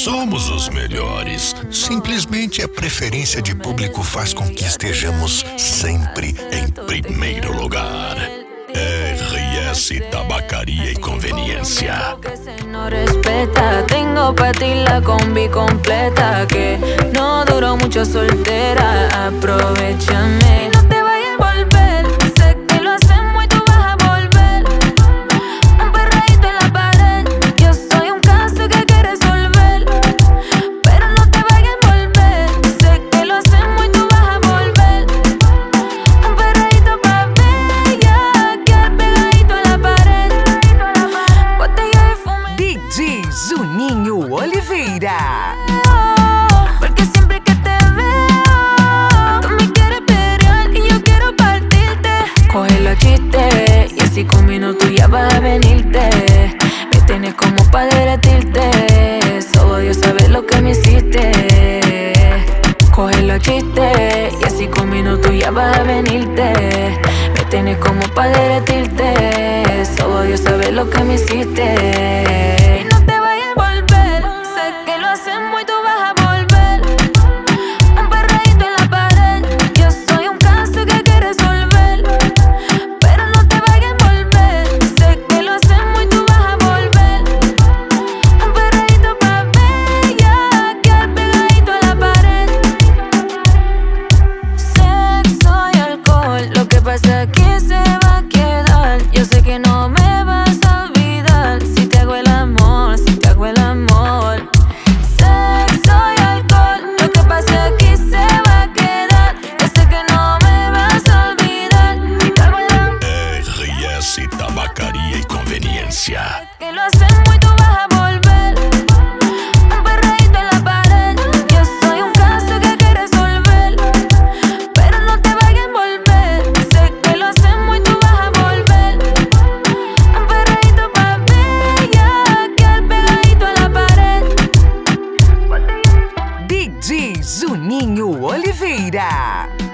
somos os melhores. Simplesmente a preferência de público faz com que estejamos sempre em primeiro lugar. RS Tabacaria e Conveniência. No respeta, tengo pa' ti la combi completa, que no duró mucho soltera, aprovechame. Y no te vayas a volver, sé que lo hacemos y tú vas a volver. Un perreíto en la pared, yo soy un caso que hay que resolver. Pero no te vayas a volver, sé que lo hacemos y tú vas a volver. Un perreíto pa' bella, que pegadito en la pared. Botella de fume. DJ Juninho Oliveira. Porque siempre que te veo, tú me quieres pelear y yo quiero partirte. Coge los chistes y así con minutos ya vas a venirte. Me tienes como pa' derretirte, solo Dios sabe lo que me hiciste. Coge los chistes y así con minutos ya vas a venirte. Me tienes como pa' derretirte, solo Dios sabe lo que me hiciste. Y no te vayas a volver, sé que lo hacemos y tú vas a volver. Un perreíto en la pared, yo soy un caso que hay que resolver. Pero no te vayas a volver, sé que lo hacemos y tú vas a volver. Un perreíto pa' bella, que pegadito a la pared. Sexo y alcohol, lo que pasa aquí se va a quedar. Yo sé que no me vas a olvidar si te hago el amor, si te hago el amor. Sexo y alcohol, lo que pasa aquí se va a quedar. Yo sé que no me vas a olvidar si te hago el amor. RS Tabacaria e Conveniência. Que lo hacemos y tú vas a volver. Un perreíto en la pared, yo soy un caso que hay que resolver. Pero no te vayas a volver, sé que lo hacemos y tú vas a volver. Un perreíto pa' bella, que pegadito a la pared. DJ Juninho Oliveira.